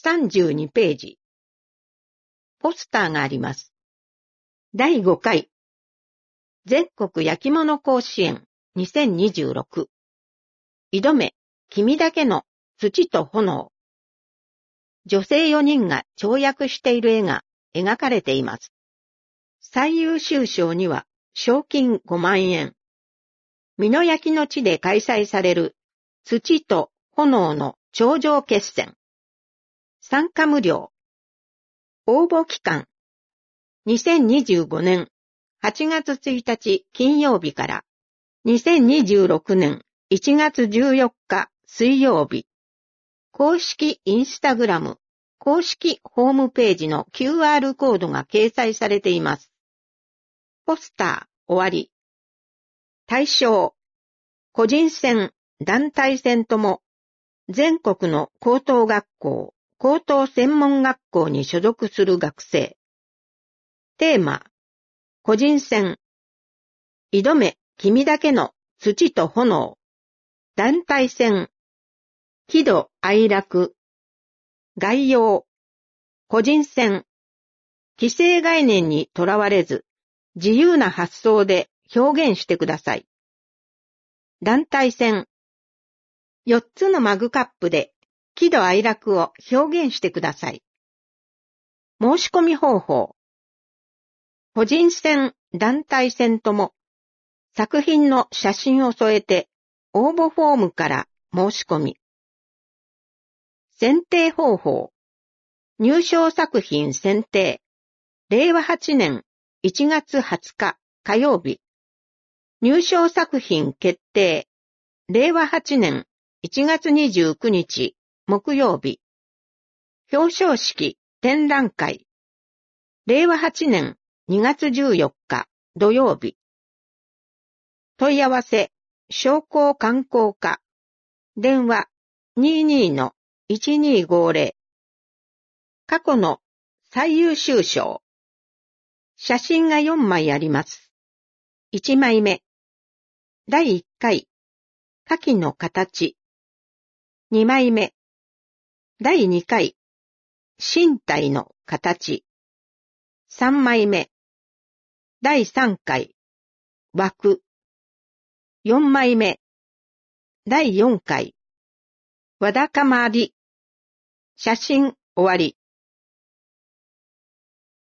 32ページ。ポスターがあります。第5回全国焼き物甲子園2026。挑め、君だけの土と炎。女性4人が跳躍している絵が描かれています。最優秀賞には賞金5万円。美濃焼の地で開催される土と炎の頂上決戦。参加無料。応募期間。2025年8月1日金曜日から2026年1月14日水曜日。公式インスタグラム、公式ホームページの QR コードが掲載されています。ポスター終わり。対象、個人戦、団体戦とも、全国の高等学校、高等専門学校に所属する学生。テーマ、個人戦。挑め、君だけの土と炎。団体戦。喜怒哀楽。概要。個人戦。既成概念にとらわれず、自由な発想で表現してください。団体戦。4つのマグカップで喜怒哀楽を表現してください。申し込み方法。個人戦、団体戦とも作品の写真を添えて応募フォームから申し込み。選定方法。入賞作品選定。令和8年1月20日火曜日。入賞作品決定。令和8年1月29日木曜日。表彰式展覧会。令和8年2月14日土曜日。問い合わせ、商工観光課。電話 22-1250。過去の最優秀賞。写真が4枚あります。1枚目。第1回。下記の形。2枚目。第2回。身体の形。3枚目。第3回。枠。4枚目。第4回。わだかまり。写真終わり。